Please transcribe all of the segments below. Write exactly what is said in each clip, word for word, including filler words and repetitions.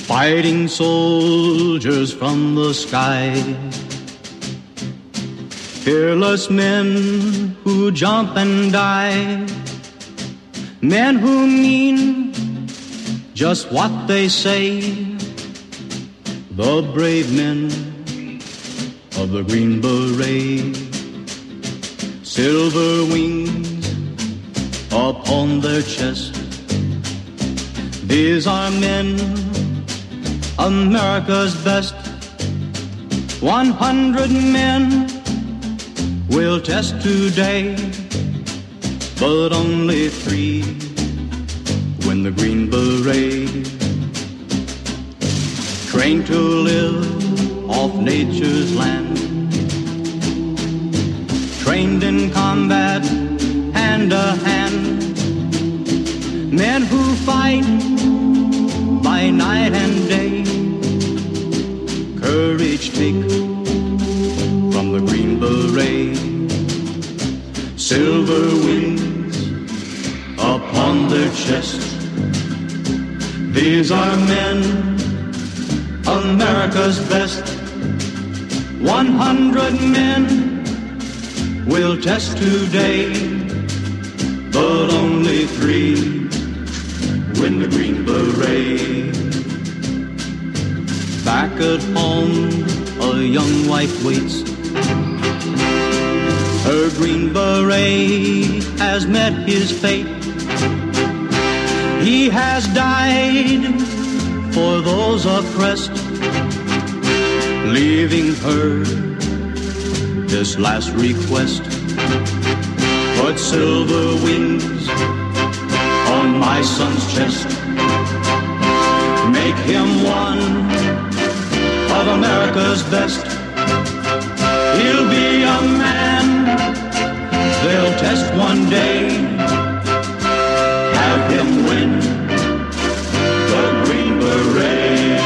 fighting soldiers from the sky. Fearless men who jump and die. Men who mean just what they say. The brave men of the Green Beret. Silver wings upon their chest. These are men, America's best. One hundred men will test today, but only three win the Green Beret. Trained to live off nature's land. Trained in combat, hand to hand. Men who fight by night and day. Courage take from the Green Beret. Silver wings upon their chest. These are men, America's best. One hundred men will test today, but only three win the Green Beret. Back at home, a young wife waits. Her Green Beret has met his fate. He has died for those oppressed, leaving her this last request. Put silver wings on my son's chest. Make him one of America's best. He'll be a man they'll test one day. Have him win the Green Beret.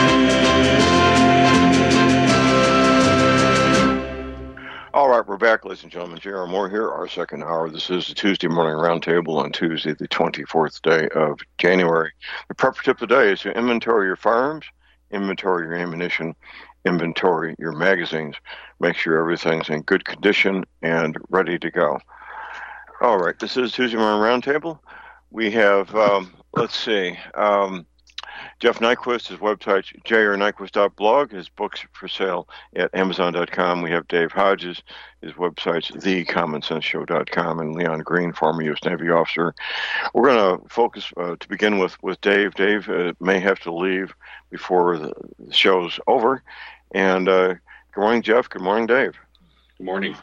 All right, we're back, ladies and gentlemen. J R. Moore here, our second hour. This is the Tuesday Morning Roundtable on Tuesday, the twenty-fourth day of January. The prep tip today is to inventory your firearms, inventory your ammunition, inventory your magazines. Make sure everything's in good condition and ready to go. All right, this is Tuesday Morning Roundtable. We have, um, let's see, um, Jeff Nyquist, his website, j r nyquist dot blog, his books for sale at amazon dot com. We have Dave Hodges, his website's the common sense show dot com, and Leon Green, former U S Navy officer. We're going to focus uh, to begin with with Dave. Dave uh, may have to leave before the show's over. And uh, good morning, Jeff. Good morning, Dave. Good morning.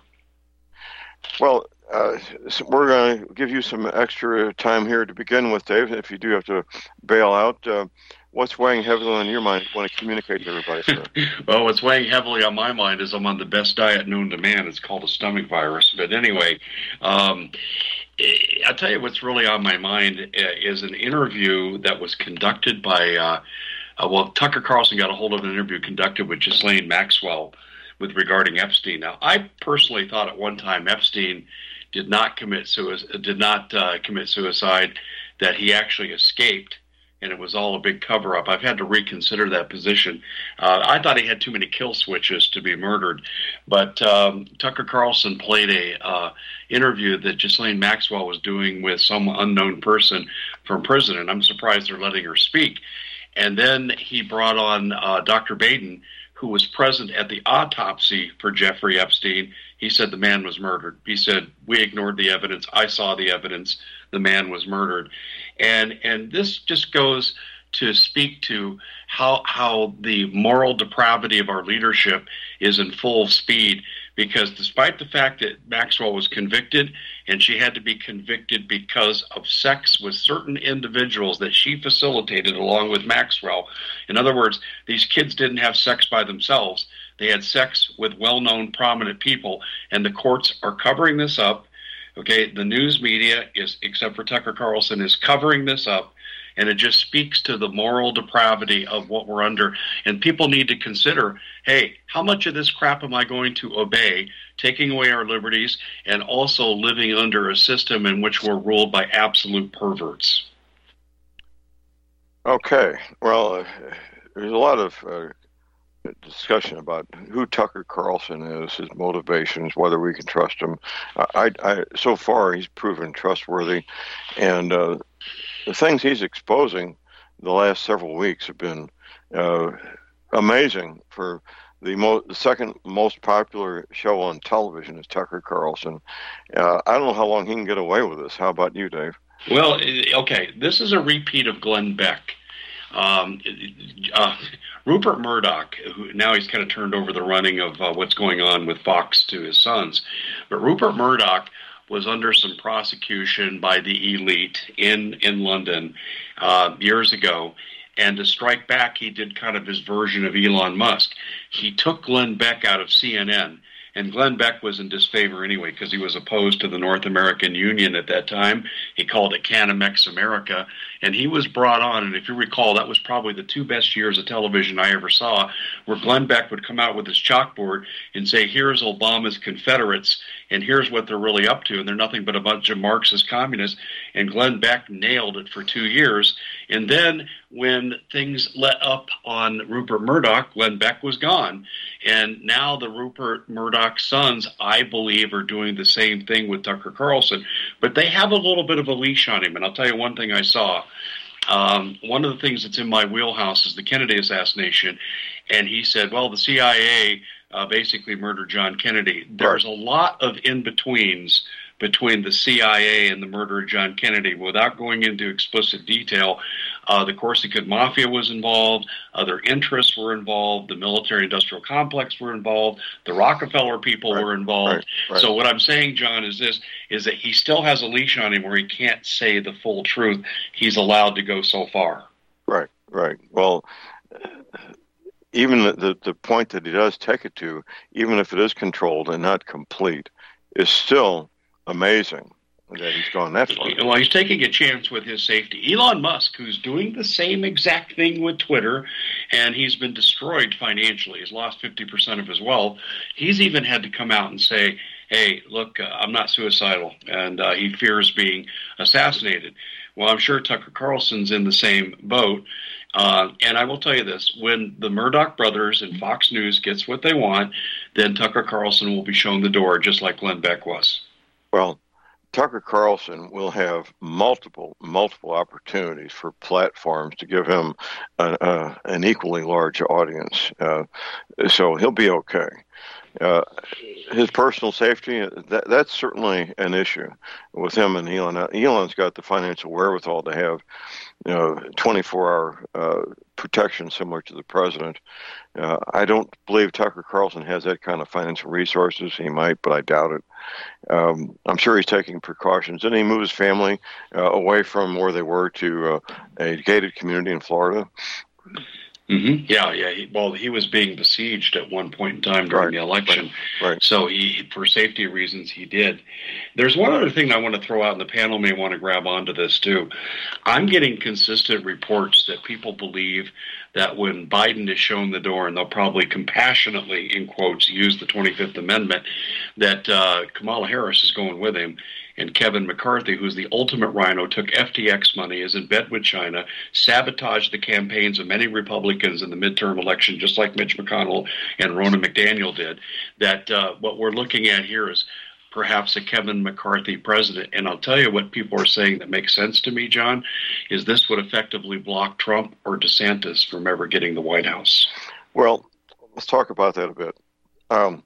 Well, uh, so we're going to give you some extra time here to begin with, Dave. If you do have to bail out, uh, what's weighing heavily on your mind? You want to communicate to everybody, sir? Well, what's weighing heavily on my mind is I'm on the best diet known to man. It's called a stomach virus. But anyway, um, I'll tell you what's really on my mind is an interview that was conducted by, uh, uh, well, Tucker Carlson got a hold of an interview conducted with Ghislaine Maxwell with regarding Epstein. Now, I personally thought at one time Epstein did not commit suicide, did not uh, commit suicide, that he actually escaped, and it was all a big cover-up. I've had to reconsider that position. Uh, I thought he had too many kill switches to be murdered, but um, Tucker Carlson played a uh, interview that Ghislaine Maxwell was doing with some unknown person from prison, and I'm surprised they're letting her speak. And then he brought on uh, Doctor Baden, who was present at the autopsy for Jeffrey Epstein. He said the man was murdered. He said, we ignored the evidence. I saw the evidence. The man was murdered. And and this just goes to speak to how how the moral depravity of our leadership is in full speed, because despite the fact that Maxwell was convicted, and she had to be convicted because of sex with certain individuals that she facilitated along with Maxwell. In other words, these kids didn't have sex by themselves. They had sex with well-known prominent people, and the courts are covering this up. Okay, the news media is, except for Tucker Carlson, is covering this up, and it just speaks to the moral depravity of what we're under. And people need to consider, hey, how much of this crap am I going to obey, taking away our liberties, and also living under a system in which we're ruled by absolute perverts? Okay, well, uh, there's a lot of uh, discussion about who Tucker Carlson is, his motivations, whether we can trust him. I, I so far he's proven trustworthy, and uh, the things he's exposing the last several weeks have been uh, amazing. For the, mo- the second most popular show on television is Tucker Carlson. Uh, I don't know how long he can get away with this. How about you, Dave? Well, okay, this is a repeat of Glenn Beck. Um, uh, Rupert Murdoch, who now he's kind of turned over the running of uh, what's going on with Fox to his sons, but Rupert Murdoch was under some prosecution by the elite in, in London uh, years ago. And to strike back, he did kind of his version of Elon Musk. He took Glenn Beck out of C N N, and Glenn Beck was in disfavor anyway because he was opposed to the North American Union at that time. He called it Canamex America, and he was brought on. And if you recall, that was probably the two best years of television I ever saw, where Glenn Beck would come out with his chalkboard and say, here's Obama's Confederates, and here's what they're really up to, and they're nothing but a bunch of Marxist communists. And Glenn Beck nailed it for two years. And then when things let up on Rupert Murdoch, Glenn Beck was gone. And now the Rupert Murdoch sons, I believe, are doing the same thing with Tucker Carlson. But they have a little bit of a leash on him. And I'll tell you one thing I saw. Um, one of the things that's in my wheelhouse is the Kennedy assassination. And he said, well, the C I A uh, basically murdered John Kennedy. There's a lot of in-betweens between the C I A and the murder of John Kennedy. Without going into explicit detail, uh, the Corsican Mafia was involved, other interests were involved, the military-industrial complex were involved, the Rockefeller people right, were involved. Right, right. So what I'm saying, John, is this, is that he still has a leash on him where he can't say the full truth. He's allowed to go so far. Right, right. Well, even the, the, the point that he does take it to, even if it is controlled and not complete, is still amazing that he's gone that far. Well, he's taking a chance with his safety. Elon Musk, who's doing the same exact thing with Twitter, and he's been destroyed financially. He's lost fifty percent of his wealth. He's even had to come out and say, hey, look, uh, I'm not suicidal, and uh, he fears being assassinated. Well, I'm sure Tucker Carlson's in the same boat. Uh, and I will tell you this, when the Murdoch brothers and Fox News gets what they want, then Tucker Carlson will be shown the door, just like Glenn Beck was. Well, Tucker Carlson will have multiple, multiple opportunities for platforms to give him an, uh, an equally large audience. Uh, so he'll be okay. Uh, his personal safety, that, that's certainly an issue with him and Elon. Uh, Elon's got the financial wherewithal to have, you know, twenty-four hour uh, protection similar to the president. Uh, I don't believe Tucker Carlson has that kind of financial resources. He might, but I doubt it. Um, I'm sure he's taking precautions. Didn't he move his family uh, away from where they were to uh, a gated community in Florida? Mm-hmm. Yeah, yeah. He, well, he was being besieged at one point in time during right. the election. Right. Right. So he, for safety reasons, he did. There's one other thing I want to throw out, and the panel may want to grab onto this too. I'm getting consistent reports that people believe that when Biden is shown the door, and they'll probably compassionately, in quotes, use the twenty-fifth Amendment, that uh, Kamala Harris is going with him. And Kevin McCarthy, who's the ultimate rhino, took F T X money, is in bed with China, sabotaged the campaigns of many Republicans in the midterm election, just like Mitch McConnell and Ronna McDaniel did, that uh, what we're looking at here is perhaps a Kevin McCarthy president. And I'll tell you what people are saying that makes sense to me, John, is this would effectively block Trump or DeSantis from ever getting the White House. Well, let's talk about that a bit. Um,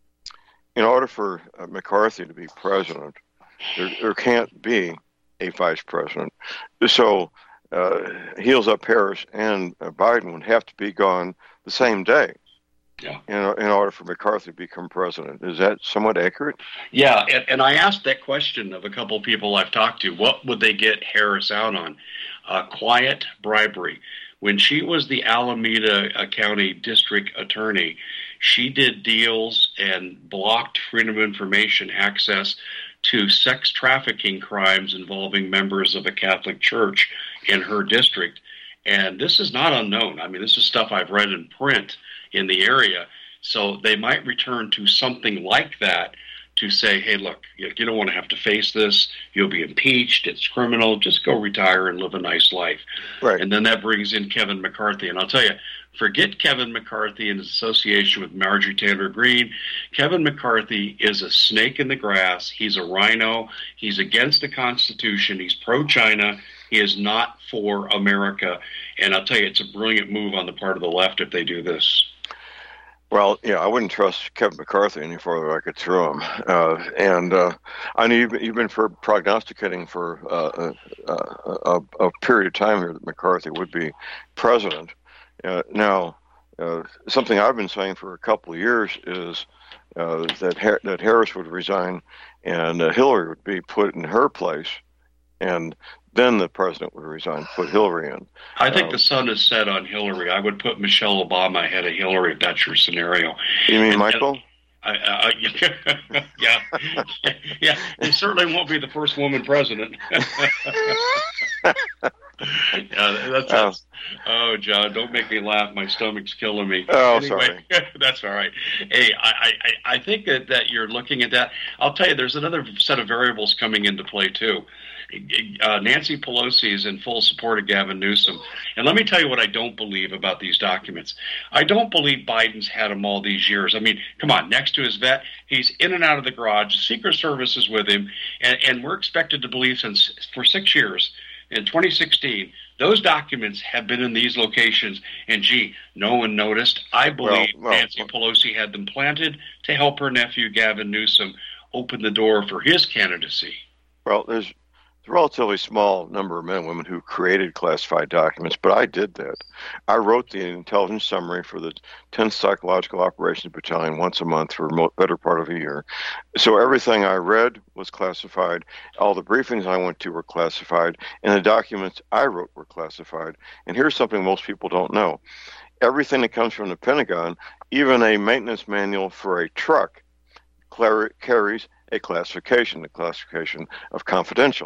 in order for uh, McCarthy to be president, There, there can't be a vice president. So uh, heels up Harris and uh, Biden would have to be gone the same day yeah. in, in order for McCarthy to become president. Is that somewhat accurate? Yeah, and, and I asked that question of a couple of people I've talked to. What would they get Harris out on? Uh, quiet bribery. When she was the Alameda County District Attorney, she did deals and blocked Freedom of Information access to sex trafficking crimes involving members of a Catholic church in her district. And this is not unknown. I mean, this is stuff I've read in print in the area. So they might return to something like that to say, hey, look, you, you don't want to have to face this. You'll be impeached. It's criminal. Just go retire and live a nice life. Right. And then that brings in Kevin McCarthy. And I'll tell you, forget Kevin McCarthy and his association with Marjorie Taylor Greene. Kevin McCarthy is a snake in the grass. He's a rhino. He's against the Constitution. He's pro-China. He is not for America. And I'll tell you, it's a brilliant move on the part of the left if they do this. Well, yeah, I wouldn't trust Kevin McCarthy any further. I could throw him. Uh, and uh, I know you've, you've been for prognosticating for uh, a, a, a period of time here that McCarthy would be president. Uh, now, uh, something I've been saying for a couple of years is uh, that Har- that Harris would resign and uh, Hillary would be put in her place, and then the president would resign, put Hillary in. I think um, the sun is set on Hillary. I would put Michelle Obama ahead of Hillary if that's your scenario. You mean and, Michael? And I, I, yeah, yeah. It certainly won't be the first woman president. Yeah, that's, that's, oh, John, don't make me laugh. My stomach's killing me. Oh, anyway, sorry. That's all right. Hey, I, I, I think that, that you're looking at that. I'll tell you, there's another set of variables coming into play, too. Uh, Nancy Pelosi is in full support of Gavin Newsom. And let me tell you what I don't believe about these documents. I don't believe Biden's had them all these years. I mean, come on, next to his vet, he's in and out of the garage. The Secret Service is with him. And, and we're expected to believe since for six years, in twenty sixteen, those documents have been in these locations, and gee, no one noticed. I believe well, well, Nancy Pelosi had them planted to help her nephew, Gavin Newsom, open the door for his candidacy. Well, there's a relatively small number of men and women who created classified documents, but I did that. I wrote the intelligence summary for the tenth Psychological Operations Battalion once a month for the better part of a year. So everything I read was classified. All the briefings I went to were classified, and the documents I wrote were classified. And here's something most people don't know. Everything that comes from the Pentagon, even a maintenance manual for a truck, carries a classification, the classification of confidential.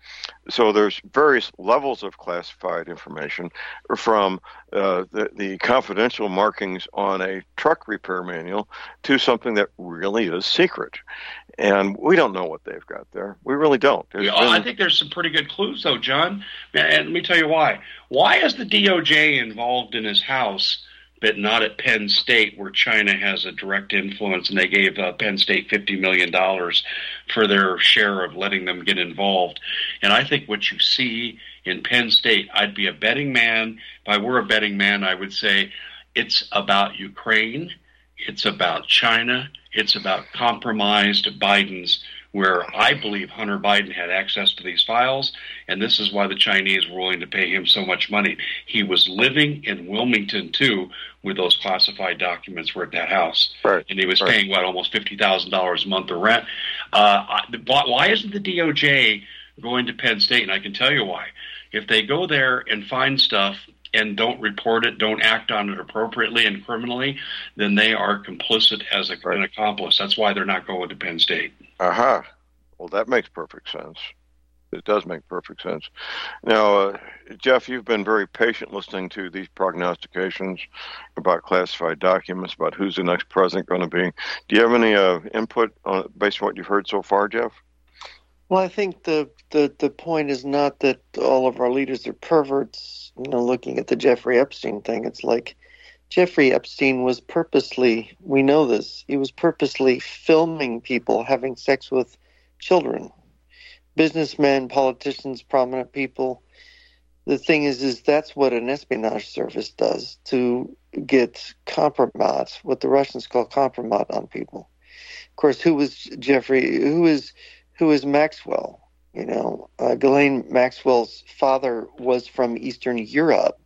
So there's various levels of classified information, from uh, the, the confidential markings on a truck repair manual to something that really is secret. And we don't know what they've got there. We really don't. Yeah, been... I think there's some pretty good clues, though, John. And let me tell you why. Why is the D O J involved in his house, but not at Penn State, where China has a direct influence, and they gave uh, Penn State fifty million dollars for their share of letting them get involved? And I think what you see in Penn State, I'd be a betting man. If I were a betting man, I would say it's about Ukraine, it's about China, it's about compromised Bidens, where I believe Hunter Biden had access to these files, and this is why the Chinese were willing to pay him so much money. He was living in Wilmington, too, where those classified documents were at that house. Right. And he was right. paying, what, almost fifty thousand dollars a month of rent. Uh, why isn't the D O J going to Penn State? And I can tell you why. If they go there and find stuff and don't report it, don't act on it appropriately and criminally, then they are complicit as a, right. an accomplice. That's why they're not going to Penn State. Aha. Uh-huh. Well, that makes perfect sense. It does make perfect sense. Now, uh, Jeff, you've been very patient listening to these prognostications about classified documents, about who's the next president going to be. Do you have any uh, input on, based on what you've heard so far, Jeff? Well, I think the, the, the point is not that all of our leaders are perverts. You know, looking at the Jeffrey Epstein thing, it's like Jeffrey Epstein was purposely, we know this, he was purposely filming people having sex with children. Businessmen, politicians, prominent people. The thing is, is that's what an espionage service does, to get compromise, what the Russians call compromise on people. Of course, who was Jeffrey, who is, who is Maxwell? You know, uh, Ghislaine Maxwell's father was from Eastern Europe.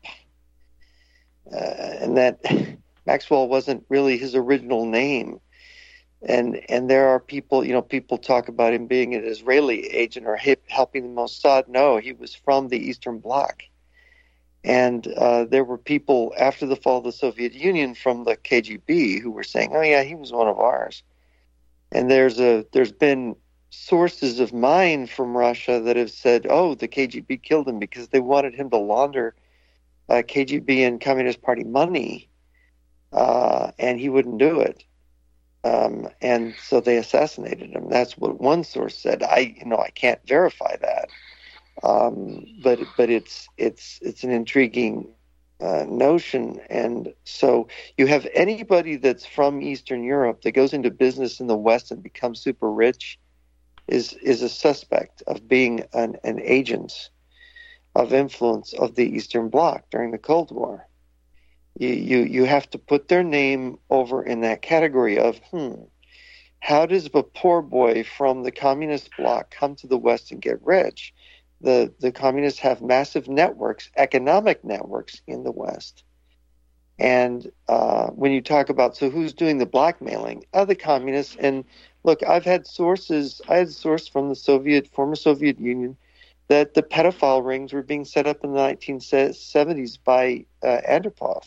Uh, and that Maxwell wasn't really his original name. And and there are people, you know, people talk about him being an Israeli agent or hip, helping the Mossad. No, he was from the Eastern Bloc. And uh, there were people after the fall of the Soviet Union from the K G B who were saying, oh, yeah, he was one of ours. And there's a there's been sources of mine from Russia that have said, oh, the K G B killed him because they wanted him to launder uh, K G B and Communist Party money, uh, and he wouldn't do it. Um, and so they assassinated him. That's what one source said. I, you know, I can't verify that, um, but but it's it's it's an intriguing uh, notion. And so you have anybody that's from Eastern Europe that goes into business in the West and becomes super rich is is a suspect of being an, an agent of influence of the Eastern Bloc during the Cold War. You, you you have to put their name over in that category of, hmm, how does a poor boy from the communist bloc come to the West and get rich? The the communists have massive networks, economic networks in the West. And uh, when you talk about, so who's doing the blackmailing? Oh, the communists. And look, I've had sources, I had a source from the Soviet, former Soviet Union, that the pedophile rings were being set up in the nineteen seventies by uh, Andropov.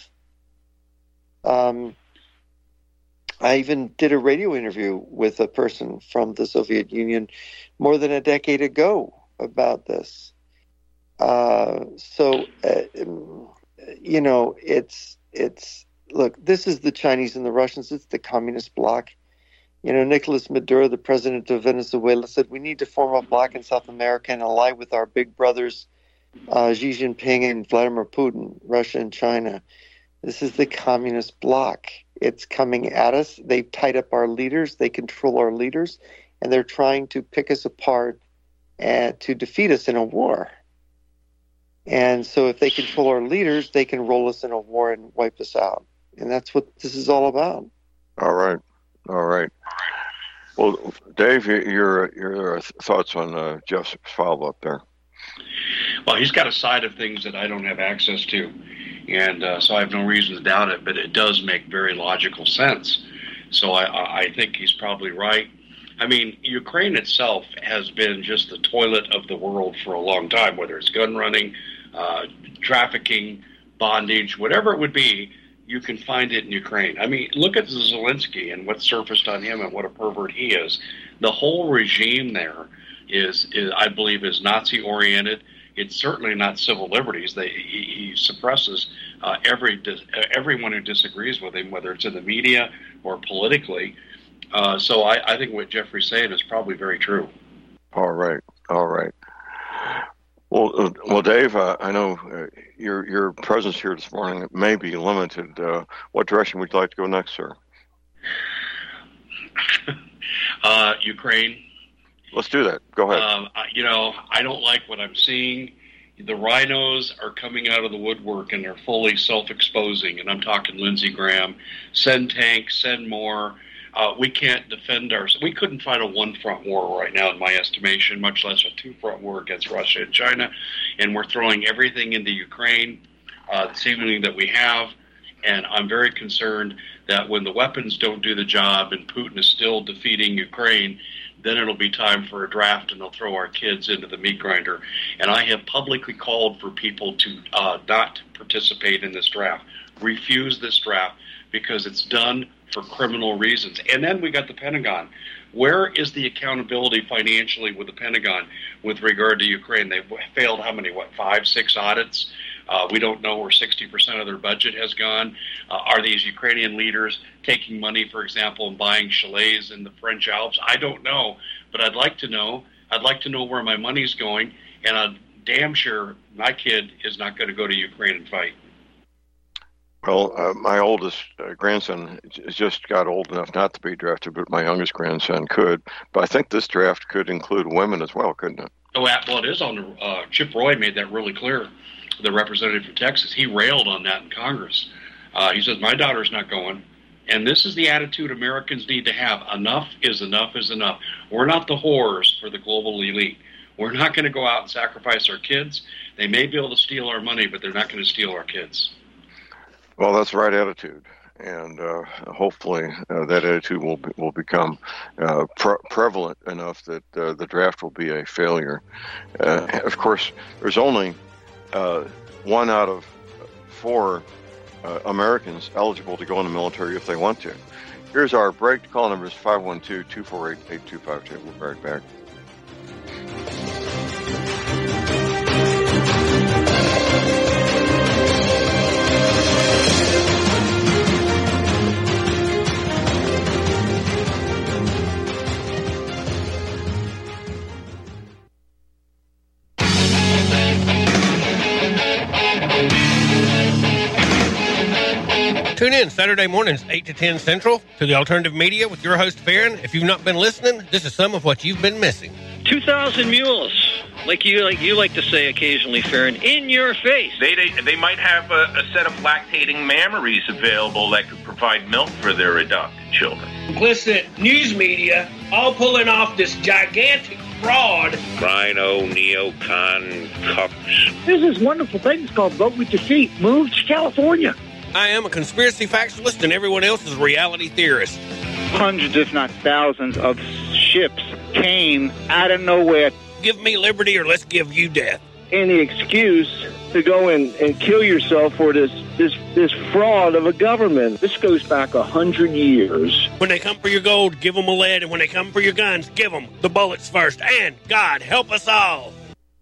Um, I even did a radio interview with a person from the Soviet Union more than a decade ago about this. Uh, so, uh, you know, it's, it's, look, this is the Chinese and the Russians. It's the communist bloc. You know, Nicolas Maduro, the president of Venezuela, said we need to form a bloc in South America and ally with our big brothers, uh, Xi Jinping and Vladimir Putin, Russia and China. This is the communist bloc. It's coming at us. They've tied up our leaders. They control our leaders, and they're trying to pick us apart and to defeat us in a war. And so if they control our leaders, they can roll us in a war and wipe us out. And that's what this is all about. All right. All right. Well, Dave, your your thoughts on uh, Jeff's follow-up there? Well, he's got a side of things that I don't have access to, and uh, so I have no reason to doubt it, but it does make very logical sense. So I, I think he's probably right. I mean, Ukraine itself has been just the toilet of the world for a long time, whether it's gun running, uh, trafficking, bondage, whatever it would be. You can find it in Ukraine. I mean, look at Zelensky and what surfaced on him and what a pervert he is. The whole regime there is, is I believe, is Nazi-oriented. It's certainly not civil liberties. They, he, he suppresses uh, every everyone who disagrees with him, whether it's in the media or politically. Uh, so I, I think what Jeffrey's saying is probably very true. All right. All right. Well, uh, well, Dave, uh, I know uh, your your presence here this morning may be limited. Uh, what direction would you like to go next, sir? uh, Ukraine. Let's do that. Go ahead. Um, you know, I don't like what I'm seeing. The rhinos are coming out of the woodwork, and they're fully self-exposing. And I'm talking Lindsey Graham. Send tanks, send more. Uh, we can't defend ourselves. We couldn't fight a one-front war right now, in my estimation, much less a two-front war against Russia and China. And we're throwing everything into Ukraine, uh, seemingly that we have. And I'm very concerned that when the weapons don't do the job and Putin is still defeating Ukraine, then it'll be time for a draft, and they'll throw our kids into the meat grinder. And I have publicly called for people to uh, not participate in this draft, refuse this draft, because it's done for criminal reasons. And then we got the Pentagon. Where is the accountability financially with the Pentagon with regard to Ukraine? They've failed how many, what, five, six audits? Uh, we don't know where sixty percent of their budget has gone. Uh, are these Ukrainian leaders taking money, for example, and buying chalets in the French Alps? I don't know, but I'd like to know. I'd like to know where my money's going, and I'm damn sure my kid is not going to go to Ukraine and fight. Well, uh, my oldest uh, grandson just got old enough not to be drafted, but my youngest grandson could. But I think this draft could include women as well, couldn't it? Oh, well, it is on the, uh, Chip Roy made that really clear, the representative from Texas. He railed on that in Congress. Uh, he says, my daughter's not going. And this is the attitude Americans need to have. Enough is enough is enough. We're not the whores for the global elite. We're not going to go out and sacrifice our kids. They may be able to steal our money, but they're not going to steal our kids. Well, that's the right attitude, and uh, hopefully uh, that attitude will be, will become uh, pre- prevalent enough that uh, the draft will be a failure. Uh, of course, there's only uh, one out of four uh, Americans eligible to go in the military if they want to. Here's our break. The call number is five one two, two four eight, eight two five two. We'll be right back. Tune in Saturday mornings, eight to ten Central, to the Alternative Media with your host, Farron. If you've not been listening, this is some of what you've been missing. two thousand mules, like you like you like to say occasionally, Farron, in your face. They they, they might have a, a set of lactating mammaries available that could provide milk for their adopted children. Complicit news media all pulling off this gigantic fraud. Rhino, neocon, cucks. There's this wonderful thing called Vote with Your Feet. Move to California. I am a conspiracy factualist, and everyone else is a reality theorist. Hundreds, if not thousands, of ships came out of nowhere. Give me liberty or let's give you death. Any excuse to go and, and kill yourself for this, this this fraud of a government. This goes back a hundred years. When they come for your gold, give them a lead, and when they come for your guns, give them the bullets first. And God help us all.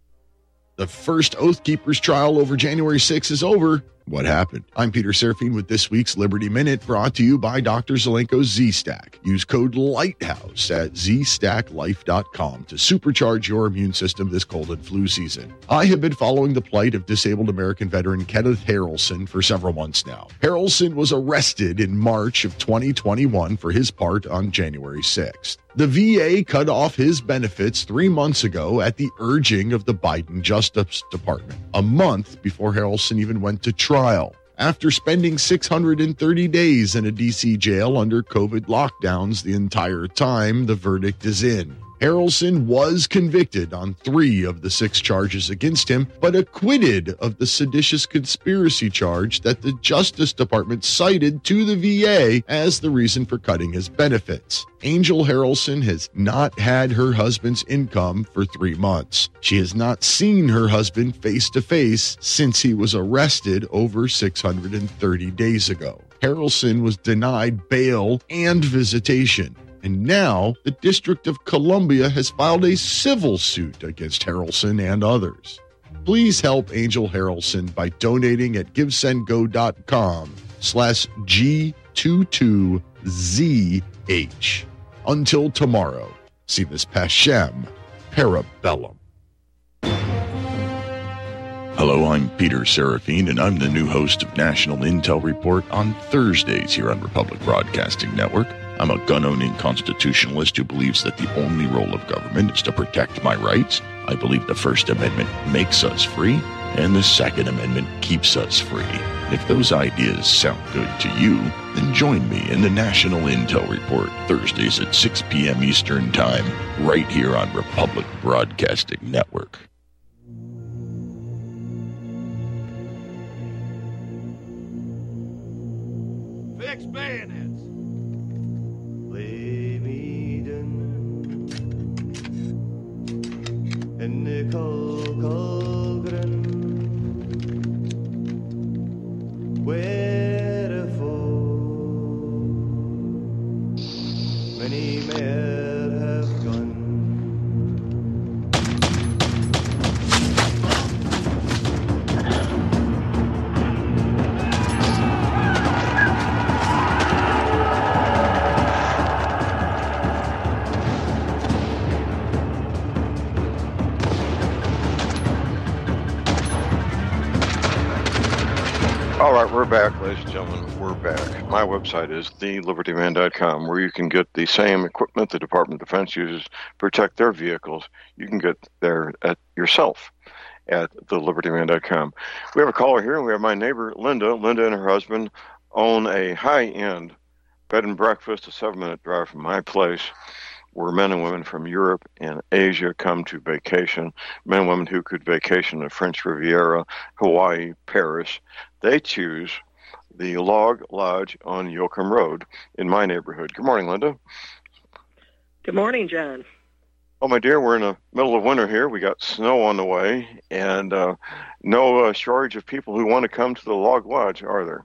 The first Oath Keepers trial over January sixth is over. What happened? I'm Peter Serafine with this week's Liberty Minute, brought to you by Doctor Zelenko's Z-Stack. Use code LIGHTHOUSE at z stack life dot com to supercharge your immune system this cold and flu season. I have been following the plight of disabled American veteran Kenneth Harrelson for several months now. Harrelson was arrested in March of twenty twenty-one for his part on January sixth. The V A cut off his benefits three months ago at the urging of the Biden Justice Department, a month before Harrelson even went to trial. After spending six hundred thirty days in a D C jail under COVID lockdowns the entire time, the verdict is in. Harrelson was convicted on three of the six charges against him, but acquitted of the seditious conspiracy charge that the Justice Department cited to the V A as the reason for cutting his benefits. Angel Harrelson has not had her husband's income for three months. She has not seen her husband face to face since he was arrested over six hundred thirty days ago. Harrelson was denied bail and visitation. And now the District of Columbia has filed a civil suit against Harrelson and others. Please help Angel Harrelson by donating at givesendgo.com slash G22ZH. Until tomorrow, si vis pacem, parabellum. Hello, I'm Peter Serafine, and I'm the new host of National Intel Report on Thursdays here on Republic Broadcasting Network. I'm a gun-owning constitutionalist who believes that the only role of government is to protect my rights. I believe the First Amendment makes us free, and the Second Amendment keeps us free. If those ideas sound good to you, then join me in the National Intel Report, Thursdays at six p.m. Eastern Time, right here on Republic Broadcasting Network. Fix bayonets. En Nicole Colgren, wherefore many men have gone. All right, we're back, ladies and gentlemen. We're back. My website is the liberty man dot com, where you can get the same equipment the Department of Defense uses to protect their vehicles. You can get there at yourself at the liberty man dot com. We have a caller here, and we have my neighbor, Linda. Linda and her husband own a high-end bed and breakfast, a seven-minute drive from my place, where men and women from Europe and Asia come to vacation, men and women who could vacation the French Riviera, Hawaii, Paris. They choose the Log Lodge on Yoakum Road in my neighborhood. Good morning, Linda. Good morning, John. Oh, my dear, we're in the middle of winter here. We got snow on the way, and uh, no uh, shortage of people who want to come to the Log Lodge, are there?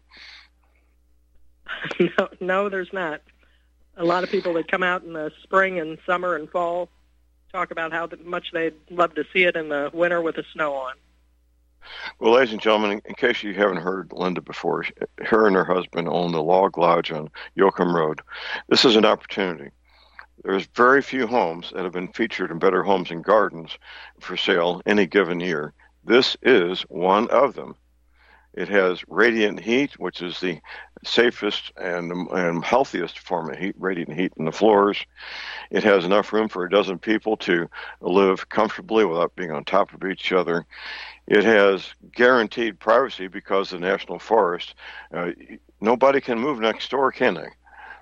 no, no, there's not. A lot of people that come out in the spring and summer and fall talk about how much they'd love to see it in the winter with the snow on. Well, ladies and gentlemen, in case you haven't heard Linda before, her and her husband own the Log Lodge on Yoakum Road. This is an opportunity. There's very few homes that have been featured in Better Homes and Gardens for sale any given year. This is one of them. It has radiant heat, which is the safest and, and healthiest form of heat, radiant heat in the floors. It has enough room for a dozen people to live comfortably without being on top of each other. It has guaranteed privacy because of the National Forest. Uh, nobody can move next door, can they?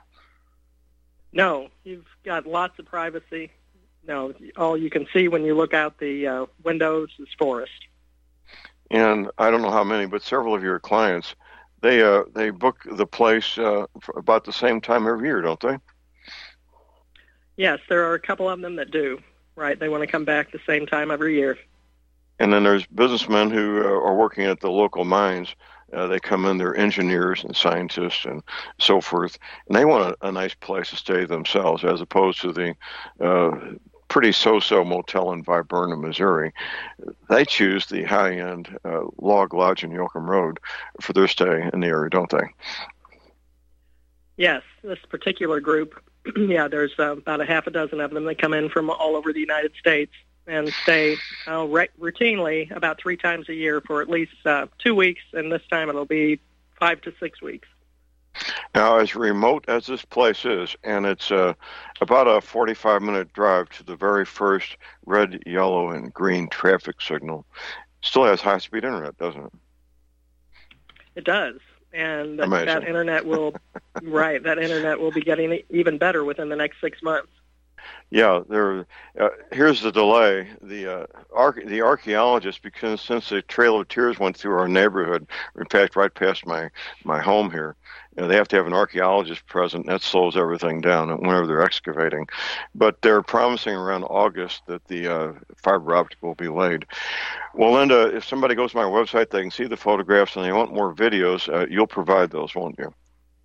No, you've got lots of privacy. No, all you can see when you look out the uh, windows is forest. And I don't know how many, but several of your clients, they uh, they book the place uh, for about the same time every year, don't they? Yes, there are a couple of them that do. Right, they want to come back the same time every year. And then there's businessmen who uh, are working at the local mines. Uh, they come in, they're engineers and scientists and so forth, and they want a, a nice place to stay themselves as opposed to the uh, pretty so-so motel in Viburnum, Missouri. They choose the high-end uh, log lodge in Yoakum Road for their stay in the area, don't they? Yes, this particular group, yeah, there's uh, about a half a dozen of them that come in from all over the United States and stay uh, re- routinely about three times a year for at least uh, two weeks, and this time it'll be five to six weeks. Now, as remote as this place is, and it's uh, about a forty-five minute drive to the very first red, yellow, and green traffic signal, still has high-speed internet, doesn't it? It does, and that, Amazing. that internet will, right, that internet will be getting even better within the next six months. Yeah, there. Uh, here's the delay. The uh, arch- the archaeologists, because since the Trail of Tears went through our neighborhood, in fact, right past my my home here, you know, they have to have an archaeologist present. That slows everything down whenever they're excavating. But they're promising around August that the uh, fiber optic will be laid. Well, Linda, if somebody goes to my website, they can see the photographs, and they want more videos. Uh, you'll provide those, won't you?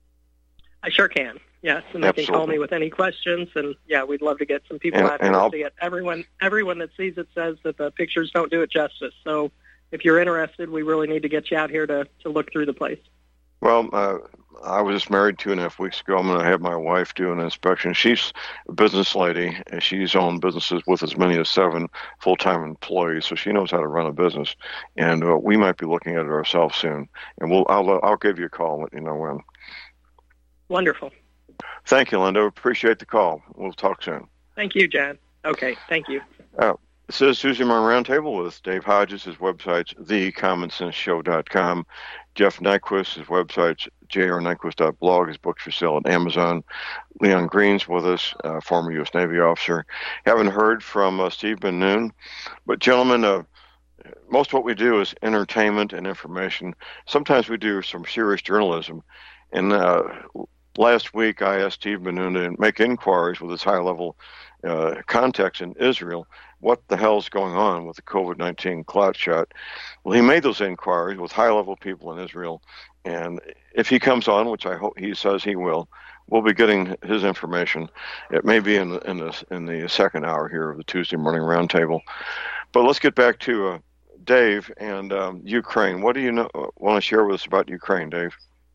I sure can. Yes, and they can call me with any questions, and yeah, we'd love to get some people And- out and here I'll- to see it. Everyone, everyone that sees it says that the pictures don't do it justice. So, if you're interested, we really need to get you out here to to look through the place. Well, uh, I was just married two and a half weeks ago. I'm going to have my wife do an inspection. She's a business lady, and she's owned businesses with as many as seven full-time employees, so she knows how to run a business. And uh, we might be looking at it ourselves soon. And we'll I'll I'll give you a call and let you know when. Wonderful. Thank you, Linda. Appreciate the call. We'll talk soon. Thank you, John. Okay, thank you. Uh, this is Tuesday Morning Roundtable with Dave Hodges. His website's the common sense show dot com. Jeff Nyquist, his website's j r nyquist dot blog. His books for sale at Amazon. Leon Green's with us, uh, former U S Navy officer. Haven't heard from uh, Steve Ben Noon. But, gentlemen, uh, most of what we do is entertainment and information. Sometimes we do some serious journalism. And uh, last week, I asked Steve Ben Noon to make inquiries with his high-level uh, contacts in Israel. What the hell's going on with the COVID nineteen clot shot? Well, he made those inquiries with high-level people in Israel, and if he comes on, which I hope he says he will, we'll be getting his information. It may be in the, in the, in the second hour here of the Tuesday Morning Roundtable. But let's get back to uh, Dave and um, Ukraine. What do you know, uh, want to share with us about Ukraine, Dave?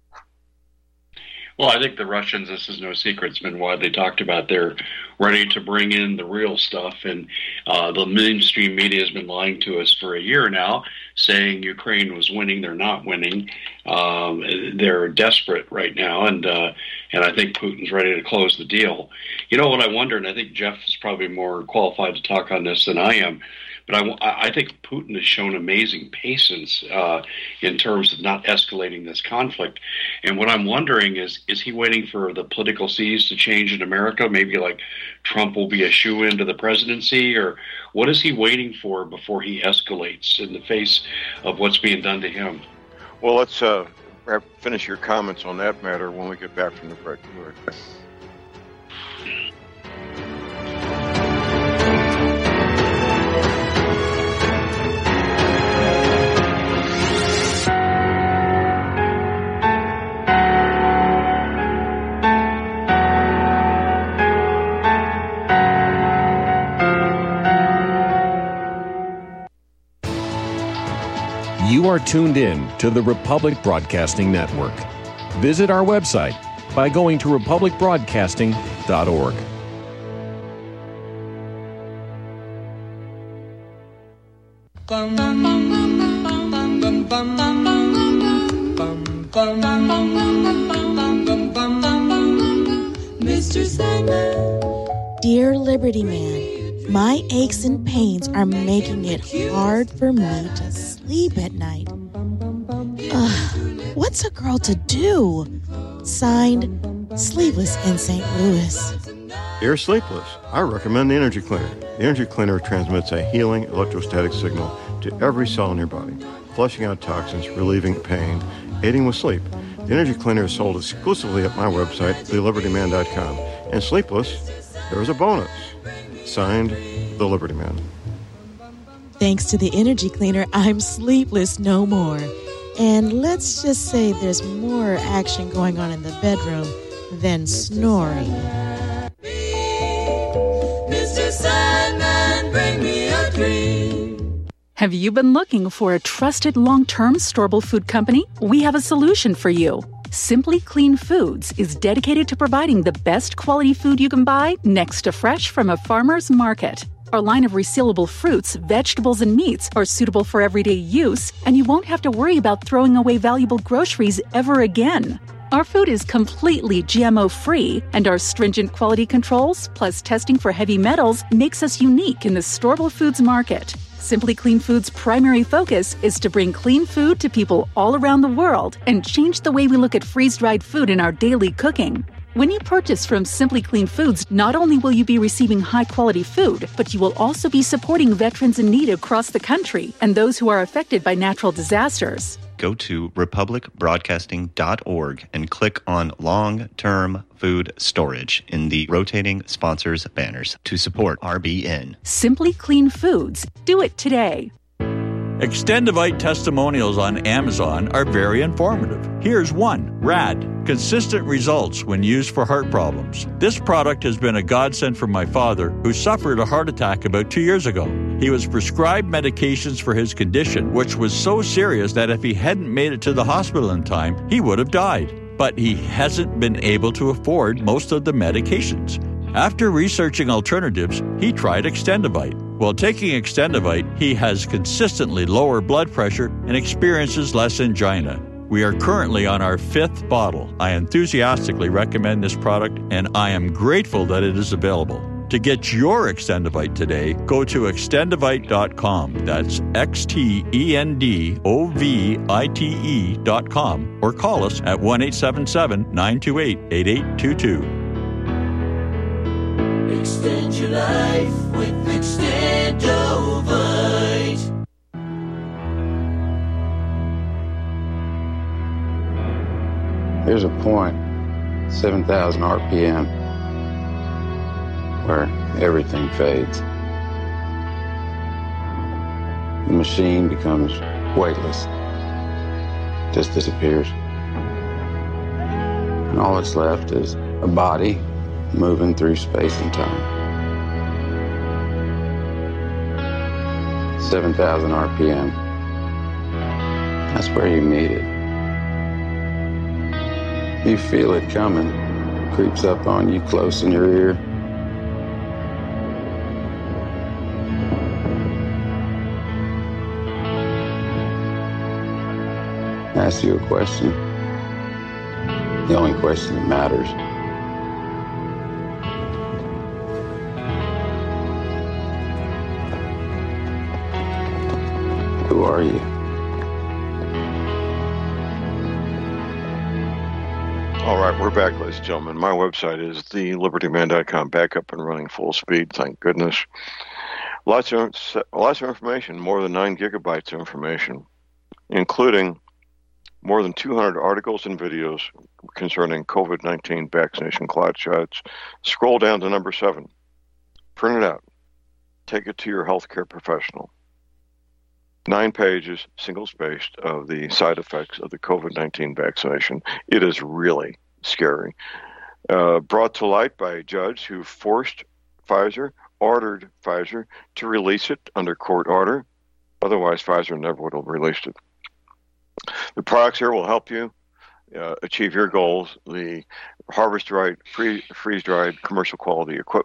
Well, I think the Russians, this is no secret, it's been widely talked about. They're ready to bring in the real stuff, and uh, the mainstream media has been lying to us for a year now, saying Ukraine was winning. They're not winning. Um, they're desperate right now, and uh, and I think Putin's ready to close the deal. You know what I wonder, and I think Jeff is probably more qualified to talk on this than I am, but I, I think Putin has shown amazing patience uh, in terms of not escalating this conflict. And what I'm wondering is, is he waiting for the political seas to change in America? Maybe like Trump will be a shoo-in to the presidency? Or what is he waiting for before he escalates in the face of what's being done to him? Well, let's uh, finish your comments on that matter when we get back from the break. You are tuned in to the Republic Broadcasting Network. Visit our website by going to republic broadcasting dot org. Bum, bum, bum, bum, bum, bum, bum, bum, bum, Mister Sandman. Dear Liberty Man, my aches and pains are making it hard for me to sleep at night. Ugh, what's a girl to do? Signed, Sleepless in Saint Louis. You're sleepless. I recommend the Energy Cleaner. The Energy Cleaner transmits a healing electrostatic signal to every cell in your body, flushing out toxins, relieving pain, aiding with sleep. The Energy Cleaner is sold exclusively at my website, the liberty man dot com. And Sleepless, there is a bonus. Signed, The Liberty Man. Thanks to the Energy Cleaner, I'm sleepless no more. And let's just say there's more action going on in the bedroom than snoring. Mister Sandman, bring me a dream. Have you been looking for a trusted long-term storable food company? We have a solution for you. Simply Clean Foods is dedicated to providing the best quality food you can buy next to fresh from a farmer's market. Our line of resealable fruits, vegetables, and meats are suitable for everyday use, and you won't have to worry about throwing away valuable groceries ever again. Our food is completely G M O-free, and our stringent quality controls, plus testing for heavy metals, makes us unique in the storable foods market. Simply Clean Foods' primary focus is to bring clean food to people all around the world and change the way we look at freeze-dried food in our daily cooking. When you purchase from Simply Clean Foods, not only will you be receiving high-quality food, but you will also be supporting veterans in need across the country and those who are affected by natural disasters. Go to republic broadcasting dot org and click on long-term food storage in the rotating sponsors banners to support R B N. Simply Clean Foods. Do it today. Extendivite testimonials on Amazon are very informative. Here's one. Rad. Consistent results when used for heart problems. This product has been a godsend for my father, who suffered a heart attack about two years ago. He was prescribed medications for his condition, which was so serious that if he hadn't made it to the hospital in time, he would have died. But he hasn't been able to afford most of the medications. After researching alternatives, he tried Extendivite. While taking Extendivite, he has consistently lower blood pressure and experiences less angina. We are currently on our fifth bottle. I enthusiastically recommend this product, and I am grateful that it is available. To get your Extendivite today, go to extendivite dot com. That's X T E N D O V I T E dot com, or call us at one eight seven seven, nine two eight, eight eight two two. Extend your life with Extendovite. There's a point, seven thousand R P M, where everything fades. The machine becomes weightless, just disappears. And all that's left is a body moving through space and time. seven thousand R P M. That's where you meet it. You feel it coming, creeps up on you close in your ear. Ask you a question, the only question that matters. Who are you? All right, we're back, ladies and gentlemen. My website is the liberty man dot com, back up and running full speed, thank goodness. Lots of, lots of information, more than nine gigabytes of information, including more than two hundred articles and videos concerning COVID nineteen vaccination cloud shots. Scroll down to number seven. Print it out. Take it to your healthcare professional. Nine pages, single-spaced, of the side effects of the COVID nineteen vaccination. It is really scary. Uh, brought to light by a judge who forced Pfizer, ordered Pfizer to release it under court order. Otherwise, Pfizer never would have released it. The products here will help you uh, achieve your goals. The harvest-dried, free, freeze-dried, commercial-quality equipment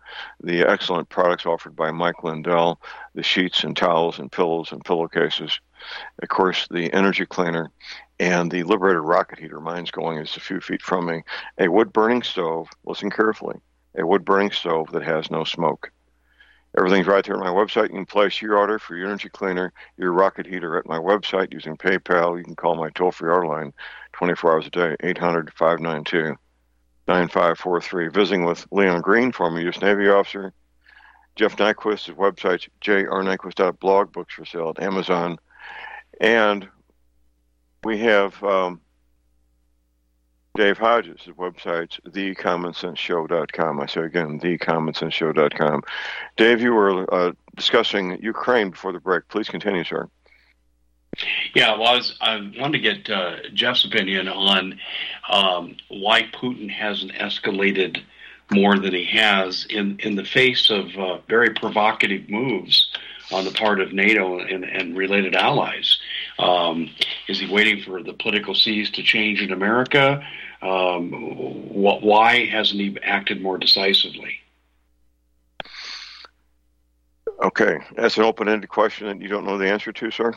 the excellent products offered by Mike Lindell, the sheets and towels and pillows and pillowcases, of course, the energy cleaner, and the Liberator rocket heater. Mine's going just a few feet from me. A wood-burning stove, listen carefully, a wood-burning stove that has no smoke. Everything's right there on my website. You can place your order for your energy cleaner, your rocket heater at my website using PayPal. You can call my toll-free order line twenty-four hours a day, eight hundred, five nine two, nine five four three. Visiting with Leon Green, former U S Navy officer. Jeff Nyquist, his website's j r nyquist dot blog, books for sale at Amazon. And we have um, Dave Hodges, his website's the common sense show dot com. I say again, the common sense show dot com. Dave, you were uh, discussing Ukraine before the break. Please continue, sir. Yeah, well, I, was, I wanted to get uh, Jeff's opinion on um, why Putin hasn't escalated more than he has in, in the face of uh, very provocative moves on the part of NATO and, and related allies. Um, is he waiting for the political seas to change in America? Um, wh- why hasn't he acted more decisively? Okay, that's an open-ended question that you don't know the answer to, sir?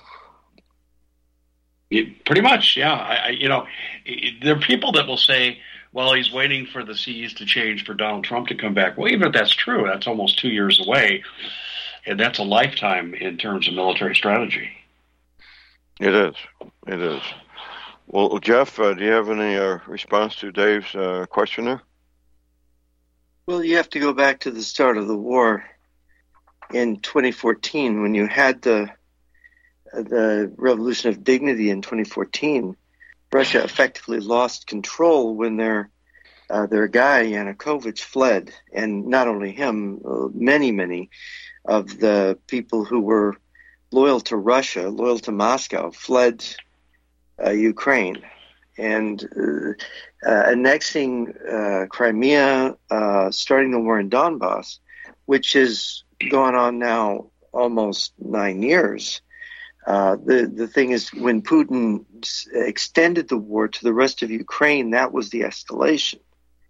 It, pretty much, yeah. I, I, you know, it, there are people that will say, well, he's waiting for the seas to change for Donald Trump to come back. Well, even if that's true, that's almost two years away, and that's a lifetime in terms of military strategy. It is. It is. Well, Jeff, uh, do you have any uh, response to Dave's uh, question there? Well, you have to go back to the start of the war in twenty fourteen when you had the the Revolution of Dignity in twenty fourteen. Russia effectively lost control when their uh, their guy Yanukovych fled, and not only him, uh, many, many of the people who were loyal to Russia, loyal to Moscow, fled uh, Ukraine, and uh, uh, annexing uh, Crimea, uh, starting the war in Donbass, which has gone on now almost nine years. Uh, the the thing is, when Putin extended the war to the rest of Ukraine, that was the escalation.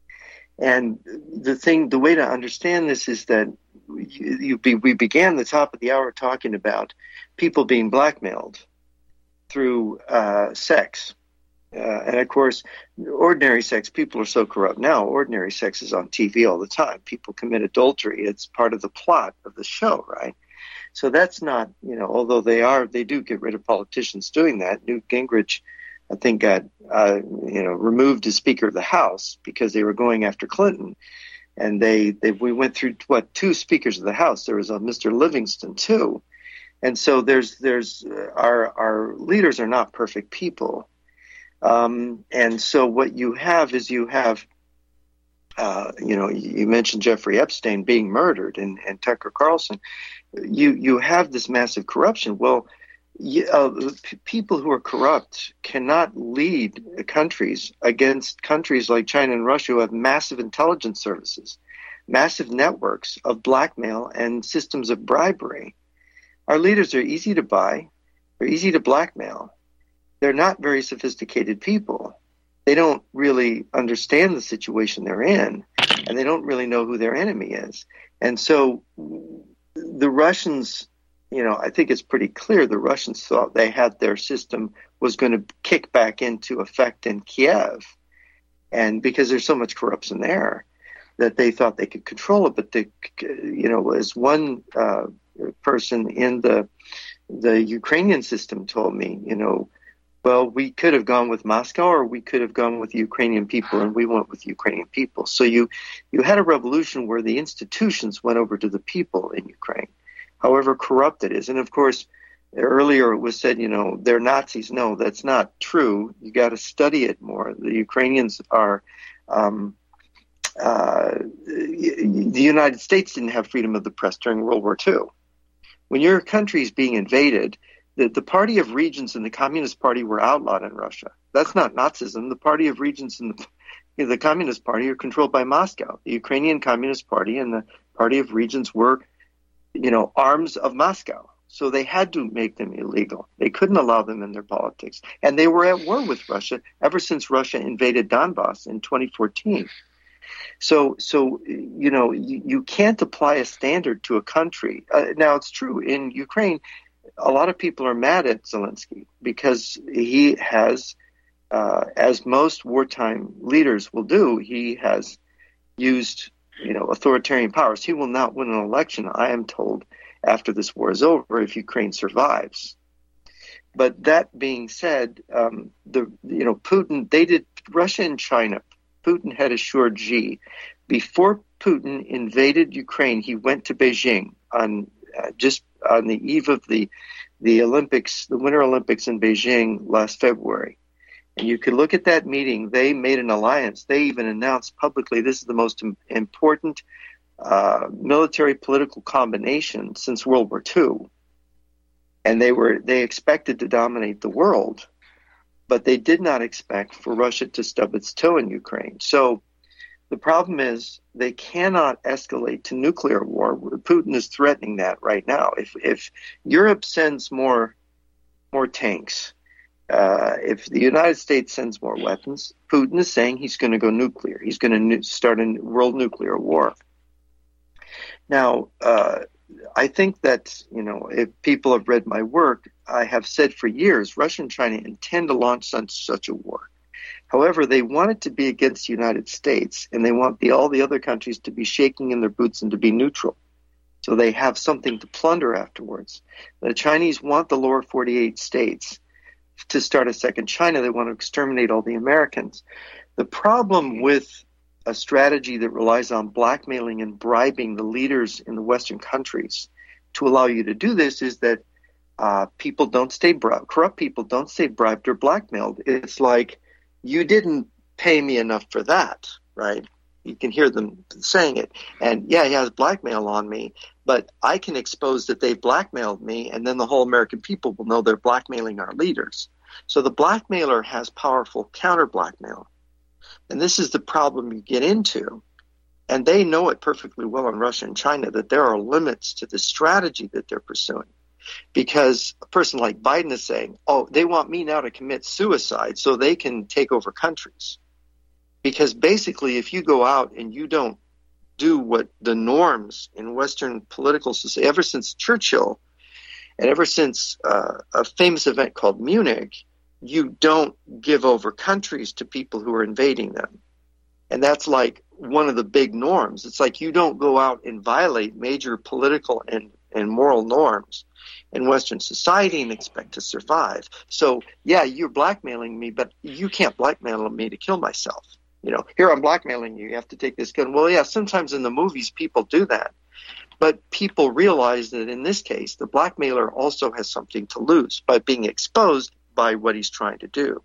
And the thing, the way to understand this is that you, you be, we began the top of the hour talking about people being blackmailed through uh, sex. Uh, and of course, ordinary sex, people are so corrupt now. Ordinary sex is on T V all the time. People commit adultery. It's part of the plot of the show, right? So that's not, you know, although they are, they do get rid of politicians doing that. Newt Gingrich, I think, got, uh, you know, removed as Speaker of the House because they were going after Clinton. And they, they we went through, what, two Speakers of the House. There was a Mister Livingston, too. And so there's, there's, uh, our, our leaders are not perfect people. Um, and so what you have is you have, uh, you know, you mentioned Jeffrey Epstein being murdered and, and Tucker Carlson. You you have this massive corruption. Well, you, uh, p- people who are corrupt cannot lead countries against countries like China and Russia who have massive intelligence services, massive networks of blackmail and systems of bribery. Our leaders are easy to buy. They're easy to blackmail. They're not very sophisticated people. They don't really understand the situation they're in, and they don't really know who their enemy is. And so the Russians, you know, I think it's pretty clear the Russians thought they had their system was going to kick back into effect in Kiev. And because there's so much corruption there that they thought they could control it. But, the, you know, as one uh, person in the the Ukrainian system told me, you know, well, we could have gone with Moscow or we could have gone with the Ukrainian people, and we went with the Ukrainian people. So you, you had a revolution where the institutions went over to the people in Ukraine, however corrupt it is. And, of course, earlier it was said, you know, they're Nazis. No, that's not true. You got to study it more. The Ukrainians are um, uh, – the United States didn't have freedom of the press during World War Two. When your country is being invaded – The, the Party of Regents and the Communist Party were outlawed in Russia. That's not Nazism. The Party of Regents and the, you know, the Communist Party are controlled by Moscow. The Ukrainian Communist Party and the Party of Regents were, you know, arms of Moscow. So they had to make them illegal. They couldn't allow them in their politics. And they were at war with Russia ever since Russia invaded Donbass in twenty fourteen. So, so you know, you, you can't apply a standard to a country. Uh, now, it's true in Ukraine, a lot of people are mad at Zelensky because he has, uh, as most wartime leaders will do, he has used, you know, authoritarian powers. He will not win an election, I am told, after this war is over, if Ukraine survives. But that being said, um, the you know Putin, they did Russia and China. Putin had assured Xi before Putin invaded Ukraine. He went to Beijing on uh, just on the eve of the the Olympics, the Winter Olympics in Beijing last February. And you can look at that meeting. They made an alliance. They even announced publicly this is the most important uh, military political combination since World War Two. And they were they expected to dominate the world, but they did not expect for Russia to stub its toe in Ukraine. So the problem is they cannot escalate to nuclear war. Putin is threatening that right now. If if Europe sends more more tanks, uh, if the United States sends more weapons, Putin is saying he's going to go nuclear. He's going to nu- start a world nuclear war. Now, uh, I think that, you know, if people have read my work, I have said for years, Russia and China intend to launch such, such a war. However, they want it to be against the United States, and they want the, all the other countries to be shaking in their boots and to be neutral. So they have something to plunder afterwards. The Chinese want the lower forty-eight states to start a second China. They want to exterminate all the Americans. The problem with a strategy that relies on blackmailing and bribing the leaders in the Western countries to allow you to do this is that uh, people don't stay bribed. Corrupt people don't stay bribed or blackmailed. It's like, you didn't pay me enough for that, right? You can hear them saying it. And yeah, he has blackmail on me, but I can expose that they blackmailed me, and then the whole American people will know they're blackmailing our leaders. So the blackmailer has powerful counter blackmail. And this is the problem you get into. And they know it perfectly well in Russia and China that there are limits to the strategy that they're pursuing. Because a person like Biden is saying, oh, they want me now to commit suicide so they can take over countries. Because basically, if you go out and you don't do what the norms in Western political society, ever since Churchill and ever since uh, a famous event called Munich, you don't give over countries to people who are invading them. And that's like one of the big norms. It's like you don't go out and violate major political and, and moral norms in Western society and expect to survive. So, yeah, you're blackmailing me, but you can't blackmail me to kill myself. You know, here I'm blackmailing you. You have to take this gun. Well, yeah, sometimes in the movies people do that. But people realize that in this case, the blackmailer also has something to lose by being exposed by what he's trying to do.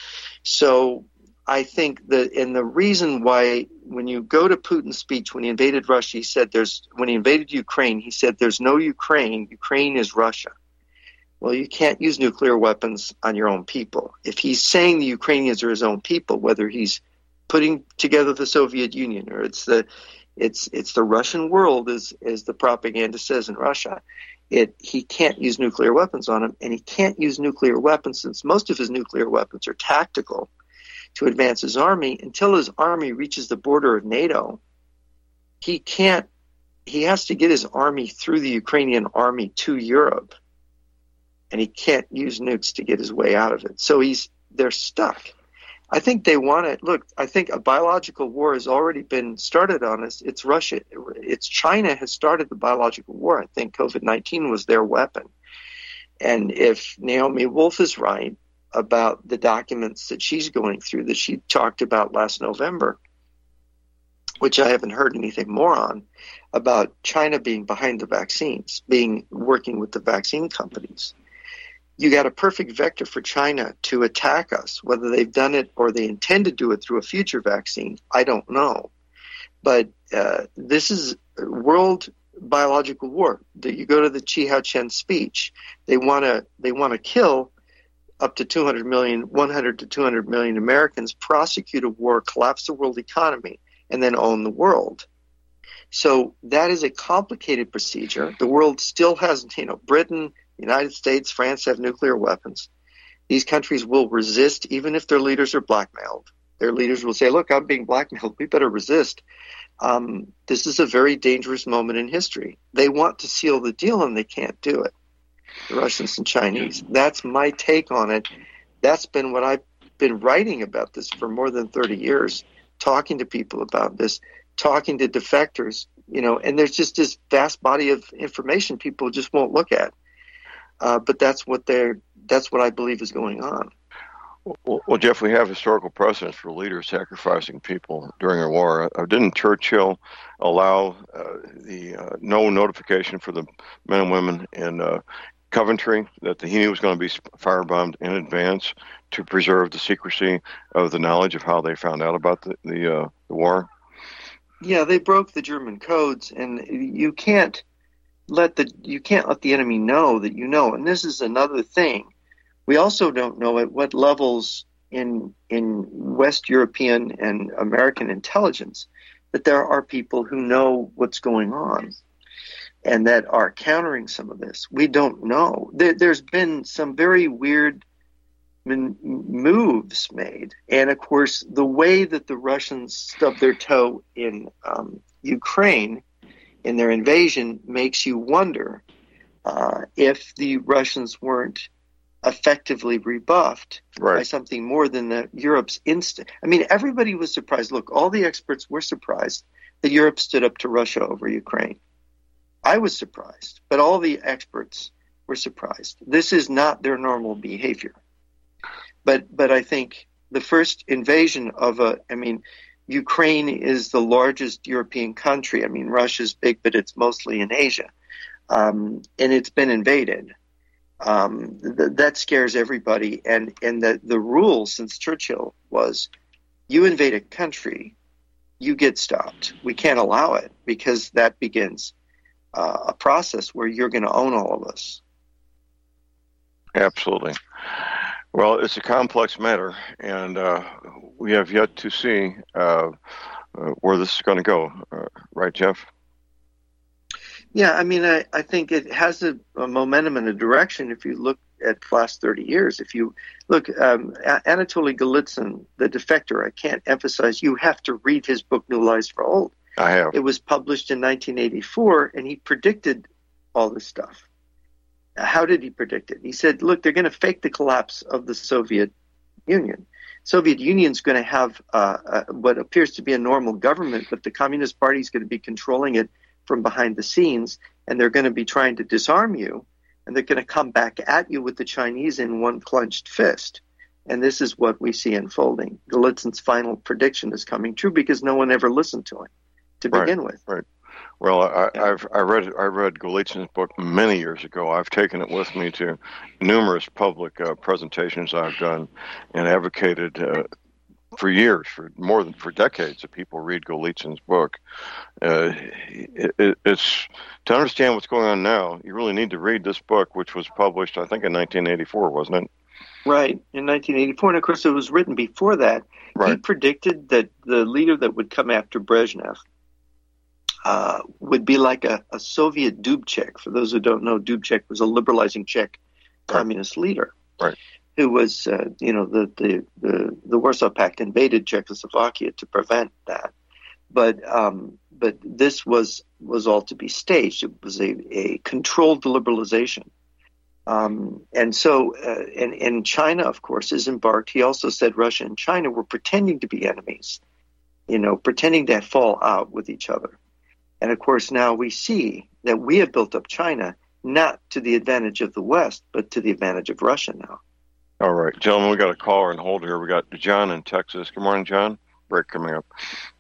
So I think that, and the reason why when you go to Putin's speech when he invaded Russia, he said there's, when he invaded Ukraine, he said there's no Ukraine, Ukraine is Russia. Well, you can't use nuclear weapons on your own people. If he's saying the Ukrainians are his own people, whether he's putting together the Soviet Union or it's the it's it's the Russian world, as as the propaganda says in Russia, it he can't use nuclear weapons on him, and he can't use nuclear weapons since most of his nuclear weapons are tactical to advance his army. Until his army reaches the border of NATO, he can't he has to get his army through the Ukrainian army to Europe, and he can't use nukes to get his way out of it. So he's they're stuck. I think they want to look. I think a biological war has already been started on us. It's Russia. It's China has started the biological war. I think COVID nineteen was their weapon. And if Naomi Wolf is right about the documents that she's going through that she talked about last November, which I haven't heard anything more on, about China being behind the vaccines, being working with the vaccine companies. You got a perfect vector for China to attack us. Whether they've done it or they intend to do it through a future vaccine, I don't know. But uh, this is world biological war. You go to the Chi Hao-chen speech. They want to they want to kill up to two hundred million, one hundred to two hundred million Americans, prosecute a war, collapse the world economy, and then own the world. So that is a complicated procedure. The world still has, you know, Britain, United States, France have nuclear weapons. These countries will resist even if their leaders are blackmailed. Their leaders will say, look, I'm being blackmailed. We better resist. Um, this is a very dangerous moment in history. They want to seal the deal, and they can't do it. The Russians and Chinese. That's my take on it. That's been what I've been writing about this for more than thirty years, talking to people about this, talking to defectors, you know, and there's just this vast body of information people just won't look at. Uh, but that's what they're, that's what I believe is going on. Well, well, Jeff, we have historical precedents for leaders sacrificing people during a war. Uh, didn't Churchill allow uh, the uh, no notification for the men and women in uh, Coventry that he knew was going to be firebombed in advance to preserve the secrecy of the knowledge of how they found out about the the, uh, the war? Yeah, they broke the German codes, and you can't let the you can't let the enemy know that you know. And this is another thing. We also don't know at what levels in in West European and American intelligence that there are people who know what's going on and that are countering some of this. We don't know. There, there's been some very weird man- moves made. And, of course, the way that the Russians stubbed their toe in um, Ukraine in their invasion makes you wonder uh, if the Russians weren't effectively rebuffed right. by something more than the Europe's instant. I mean, everybody was surprised. Look, all the experts were surprised that Europe stood up to Russia over Ukraine. I was surprised, but all the experts were surprised. This is not their normal behavior. But but I think the first invasion of a, I mean, Ukraine is the largest European country. I mean, Russia's big, but it's mostly in Asia. Um, and it's been invaded. Um, th- that scares everybody. And, and the, the rule since Churchill was you invade a country, you get stopped. We can't allow it because that begins uh, a process where you're going to own all of us. Absolutely. Well, it's a complex matter, and uh, we have yet to see uh, uh, where this is going to go. Uh, right, Jeff? Yeah, I mean, I, I think it has a, a momentum and a direction if you look at the last thirty years. If you look, um, Anatoly Golitsyn, the defector, I can't emphasize, you have to read his book, New Lies for Old. I have. It was published in nineteen eighty-four, and he predicted all this stuff. How did he predict it? He said, look, they're going to fake the collapse of the Soviet Union. Soviet Union's going to have uh, uh, what appears to be a normal government, but the Communist Party is going to be controlling it from behind the scenes, and they're going to be trying to disarm you, and they're going to come back at you with the Chinese in one clenched fist. And this is what we see unfolding. Golitsyn's final prediction is coming true because no one ever listened to him to begin right, with. Right. Well, I, I've I read I read Golitsyn's book many years ago. I've taken it with me to numerous public uh, presentations I've done, and advocated uh, for years, for more than for decades, that people read Golitsyn's book. Uh, it, it, it's to understand what's going on now. You really need to read this book, which was published, I think, in nineteen eighty-four, wasn't it? Right, in nineteen eighty-four, and of course, it was written before that. Right. He predicted that the leader that would come after Brezhnev Uh, would be like a, a Soviet Dubček. For those who don't know, Dubček was a liberalizing Czech communist right. leader, right. who was, uh, you know, the, the, the, the Warsaw Pact invaded Czechoslovakia to prevent that. But um, but this was was all to be staged. It was a, a controlled liberalization. Um, and so, uh, and, and China, of course, is embarked. He also said Russia and China were pretending to be enemies, you know, pretending to fall out with each other. And, of course, now we see that we have built up China not to the advantage of the West, but to the advantage of Russia now. All right. Gentlemen, we got a caller on hold here. We got John in Texas. Good morning, John. Break coming up.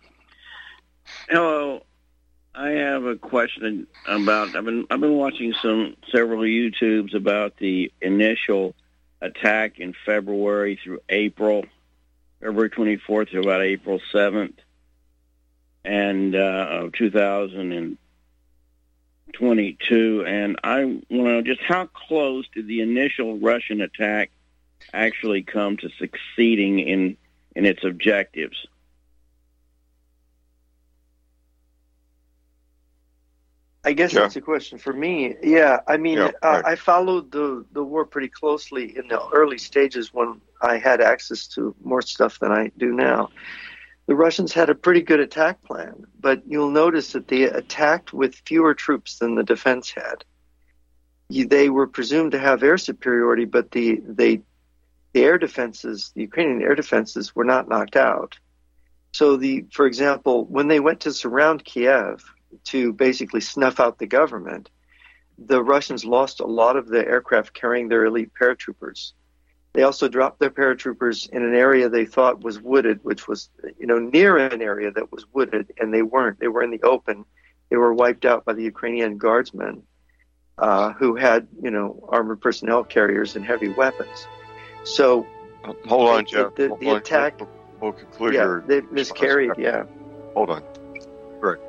Hello. I have a question about, I've been I've been watching some several YouTubes about the initial attack in February through April, February twenty-fourth to about April seventh. And uh, of two thousand twenty-two, and I want to know just how close did the initial Russian attack actually come to succeeding in in its objectives? I guess yeah. that's a question for me. Yeah, I mean, yeah, uh, right. I followed the, the war pretty closely in the early stages when I had access to more stuff than I do now. The Russians had a pretty good attack plan, but you'll notice that they attacked with fewer troops than the defense had. They were presumed to have air superiority, but the they the air defenses, the Ukrainian air defenses, were not knocked out. So, the for example, when they went to surround Kiev to basically snuff out the government, the Russians lost a lot of the aircraft carrying their elite paratroopers. They also dropped their paratroopers in an area they thought was wooded, which was, you know, near an area that was wooded, and they weren't. They were in the open. They were wiped out by the Ukrainian guardsmen, uh, who had, you know, armored personnel carriers and heavy weapons. So, hold on, the, Jeff. The, hold the on. attack, We'll, we'll conclude yeah, your they miscarried. Yeah. Hold on. Right.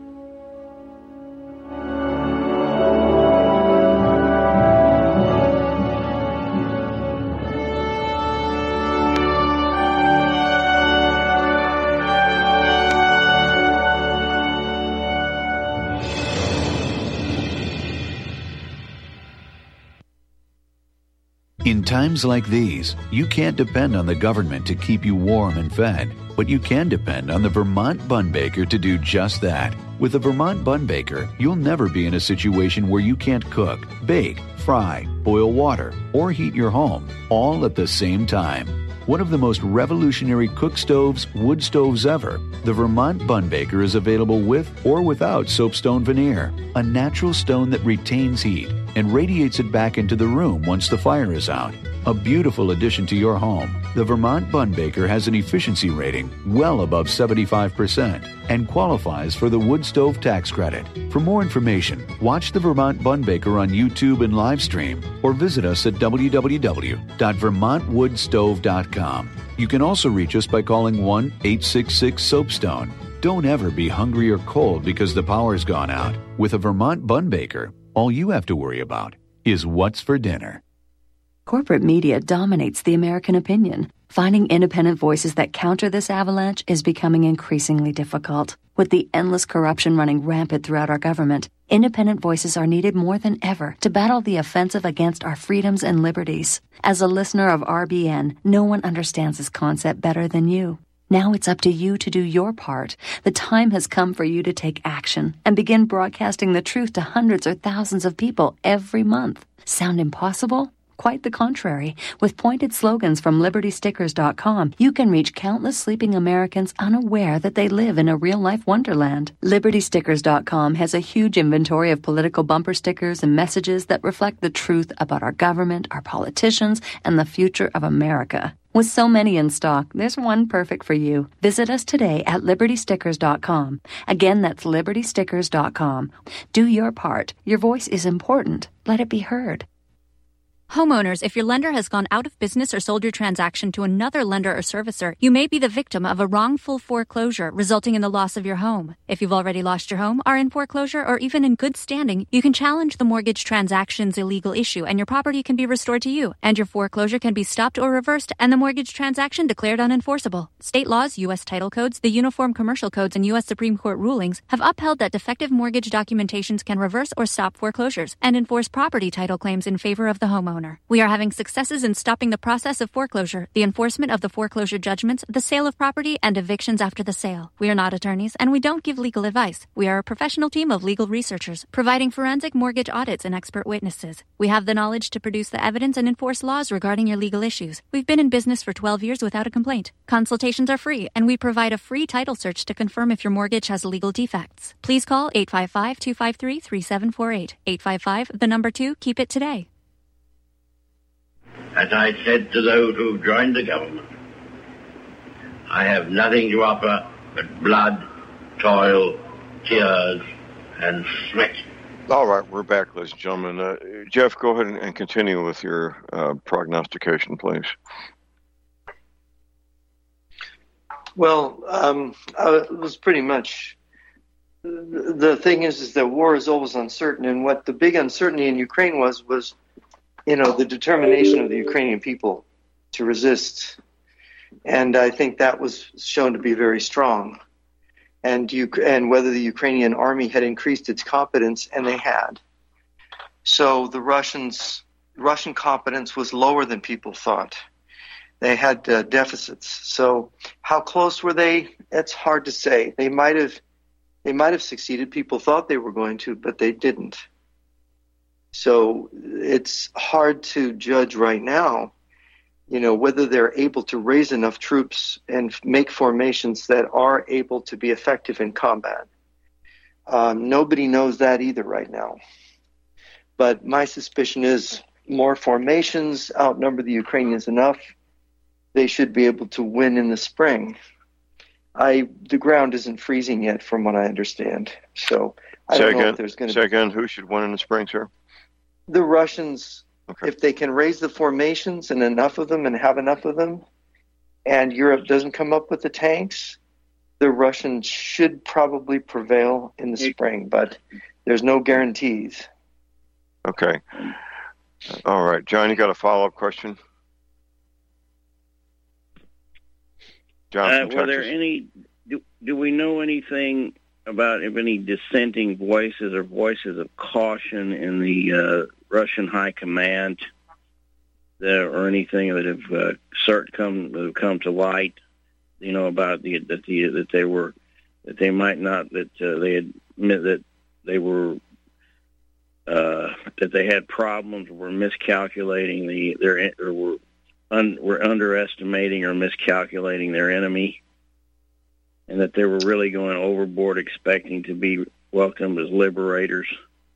In times like these, you can't depend on the government to keep you warm and fed, but you can depend on the Vermont Bun Baker to do just that. With the Vermont Bun Baker, you'll never be in a situation where you can't cook, bake, fry, boil water, or heat your home, all at the same time. One of the most revolutionary cook stoves, wood stoves ever, the Vermont Bun Baker is available with or without soapstone veneer, a natural stone that retains heat and radiates it back into the room once the fire is out. A beautiful addition to your home, the Vermont Bun Baker has an efficiency rating well above seventy-five percent and qualifies for the wood stove tax credit. For more information, watch the Vermont Bun Baker on YouTube and live stream, or visit us at w w w dot vermont wood stove dot com. You can also reach us by calling one eight six six soapstone. Don't ever be hungry or cold because the power's gone out. With a Vermont Bun Baker, all you have to worry about is what's for dinner. Corporate media dominates the American opinion. Finding independent voices that counter this avalanche is becoming increasingly difficult. With the endless corruption running rampant throughout our government, independent voices are needed more than ever to battle the offensive against our freedoms and liberties. As a listener of R B N, no one understands this concept better than you. Now it's up to you to do your part. The time has come for you to take action and begin broadcasting the truth to hundreds or thousands of people every month. Sound impossible? Quite the contrary. With pointed slogans from liberty stickers dot com, you can reach countless sleeping Americans unaware that they live in a real-life wonderland. liberty stickers dot com has a huge inventory of political bumper stickers and messages that reflect the truth about our government, our politicians, and the future of America. With so many in stock, there's one perfect for you. Visit us today at liberty stickers dot com. Again, that's liberty stickers dot com. Do your part. Your voice is important. Let it be heard. Homeowners, if your lender has gone out of business or sold your transaction to another lender or servicer, you may be the victim of a wrongful foreclosure resulting in the loss of your home. If you've already lost your home, are in foreclosure, or even in good standing, you can challenge the mortgage transaction's illegal issue and your property can be restored to you, and your foreclosure can be stopped or reversed and the mortgage transaction declared unenforceable. State laws, U S title codes, the Uniform Commercial Codes, and U S Supreme Court rulings have upheld that defective mortgage documentations can reverse or stop foreclosures and enforce property title claims in favor of the homeowner. We are having successes in stopping the process of foreclosure, the enforcement of the foreclosure judgments, the sale of property, and evictions after the sale. We are not attorneys, and we don't give legal advice. We are a professional team of legal researchers, providing forensic mortgage audits and expert witnesses. We have the knowledge to produce the evidence and enforce laws regarding your legal issues. We've been in business for twelve years without a complaint. Consultations are free, and we provide a free title search to confirm if your mortgage has legal defects. Please call eight five five, two five three, three seven four eight. eight five five, the number two, keep it today. As I said to those who joined the government, I have nothing to offer but blood, toil, tears, and sweat. All right, we're back, ladies and gentlemen. Uh, Jeff, go ahead and continue with your uh, prognostication, please. Well, um, uh, it was pretty much, the thing is, is that war is always uncertain, and what the big uncertainty in Ukraine was, was you know, the determination of the Ukrainian people to resist. And I think that was shown to be very strong. and you, and whether the Ukrainian army had increased its competence, and they had. So the Russians, Russian competence was lower than people thought. They had uh, deficits. So how close were they? It's hard to say. They might have, they might have succeeded. People thought they were going to, but they didn't. So it's hard to judge right now, you know, whether they're able to raise enough troops and make formations that are able to be effective in combat. Um, nobody knows that either right now. But my suspicion is more formations outnumber the Ukrainians enough. They should be able to win in the spring. I the ground isn't freezing yet, from what I understand. So I say don't know again, if there's going to say be again. Who should win in the spring, sir? the Russians. Okay. If they can raise the formations and enough of them and have enough of them, and Europe doesn't come up with the tanks, the Russians should probably prevail in the spring. But there's no guarantees. Okay. All right, John, you got a follow-up question? John, Uh, from were there Texas. any? Do, do we know anything about if any dissenting voices or voices of caution in the uh, Russian high command, that, or anything that have uh, cert come that have come to light? You know, about the that the that they were that they might not that uh, they admit that they were. Uh, that they had problems, were miscalculating the their or were un, were underestimating or miscalculating their enemy, and that they were really going overboard, expecting to be welcomed as liberators.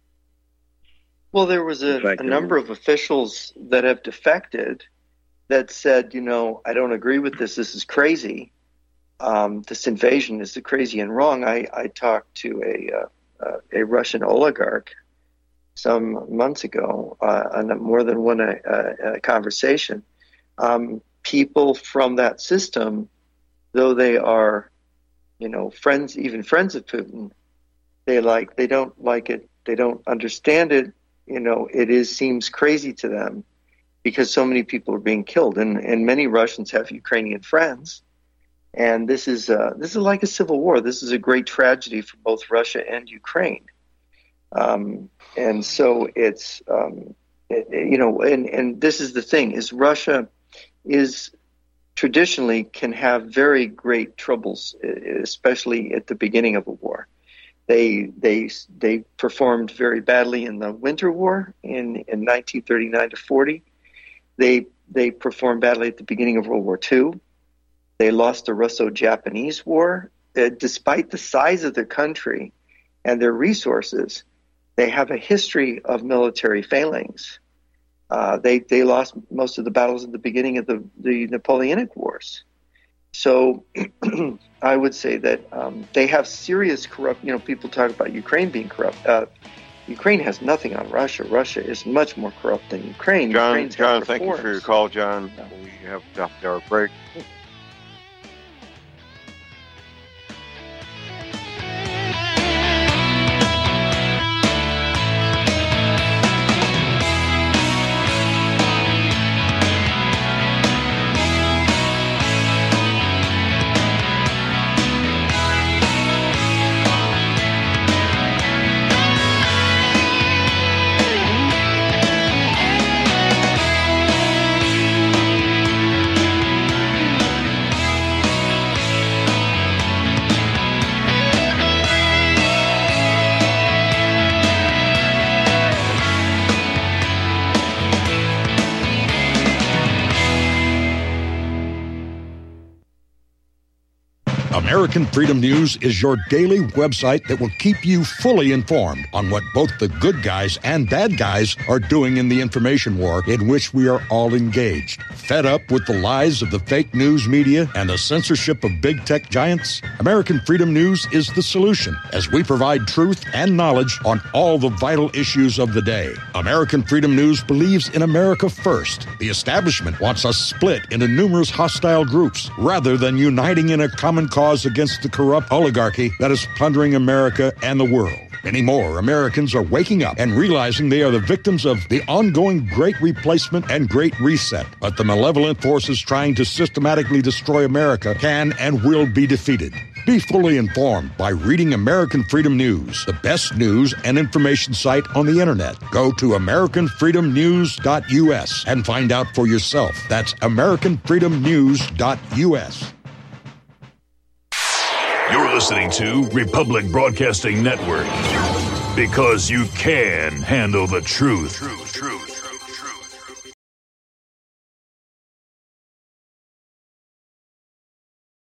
Well, there was a, fact, a there number were- of officials that have defected that said, you know, I don't agree with this. This is crazy. Um, this invasion is crazy and wrong. I, I talked to a uh, uh, a Russian oligarch some months ago uh, on a more than one uh, uh, conversation. Um, people from that system, though they are, you know, friends, even friends of Putin, they like they don't like it. They don't understand it. You know, it is seems crazy to them because so many people are being killed, and, and many Russians have Ukrainian friends. And this is uh, this is like a civil war. This is a great tragedy for both Russia and Ukraine. Um, and so it's, um, it, you know, and, and this is the thing, is Russia is traditionally can have very great troubles, especially at the beginning of a war. They they they performed very badly in the Winter War in, in nineteen thirty-nine to forty. They they performed badly at the beginning of World War Two. They lost the Russo-Japanese War. Uh, despite the size of their country and their resources, they have a history of military failings. Uh, they they lost most of the battles at the beginning of the, the Napoleonic Wars. So I would say that um, they have serious corrupt, you know, people talk about Ukraine being corrupt. Uh, Ukraine has nothing on Russia. Russia is much more corrupt than Ukraine. John, Ukraine's got John, thank you reforms. for your call, John. We have stopped our break. American Freedom News is your daily website that will keep you fully informed on what both the good guys and bad guys are doing in the information war in which we are all engaged. Fed up with the lies of the fake news media and the censorship of big tech giants? American Freedom News is the solution, as we provide truth and knowledge on all the vital issues of the day. American Freedom News believes in America first. The establishment wants us split into numerous hostile groups rather than uniting in a common cause against the corrupt oligarchy that is plundering America and the world. Many more Americans are waking up and realizing they are the victims of the ongoing Great Replacement and Great Reset. But the malevolent forces trying to systematically destroy America can and will be defeated. Be fully informed by reading American Freedom News, the best news and information site on the internet. Go to American Freedom News dot U S and find out for yourself. That's American Freedom News dot U S. You're listening to Republic Broadcasting Network, because you can handle the truth.